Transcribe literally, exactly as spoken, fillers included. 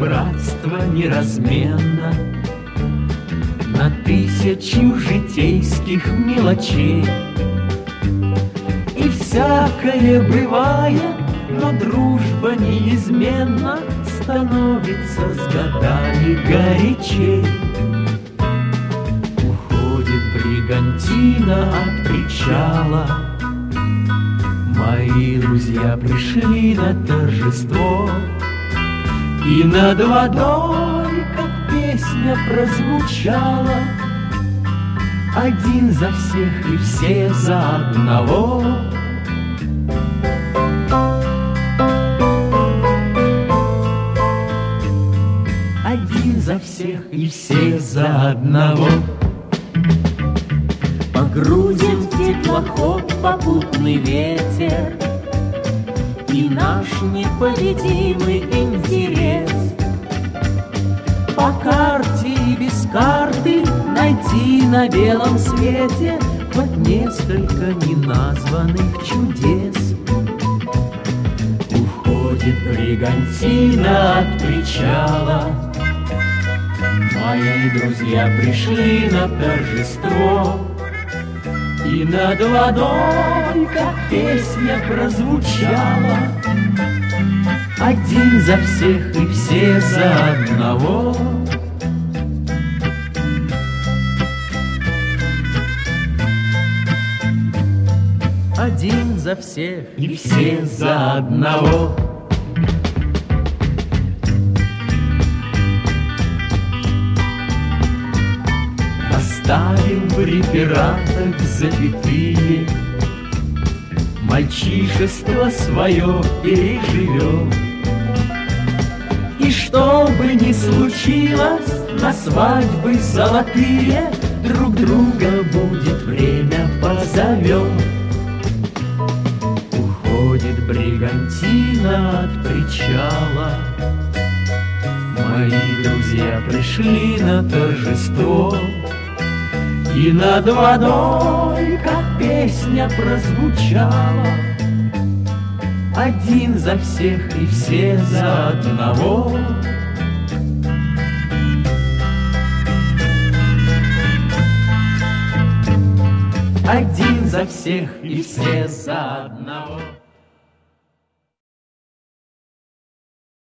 братство неразменно на тысячу житейских мелочей. И всякое бывает, но дружба неизменно становится с годами горячей. Уходит бригантина от причала, мои друзья пришли на торжество, и над водой, как песня прозвучала, один за всех и все за одного. Один за всех и все за одного. Погрузим в теплоход попутный ветер и наш непобедимый интерес. По карте и без карты найти на белом свете хоть несколько неназванных чудес. Уходит бригантина от причала, мои друзья пришли на торжество, и над водой, как песня прозвучала, один за всех и все за одного. Один за всех и все за одного. Оставим в рефератах запятые, мальчишество свое переживем. И что бы ни случилось, на свадьбы золотые друг друга будет время позовем. Уходит бригантина от причала, мои друзья пришли на торжество, и над водой, как песня прозвучала, один за всех и все за одного. Один за всех и все за одного.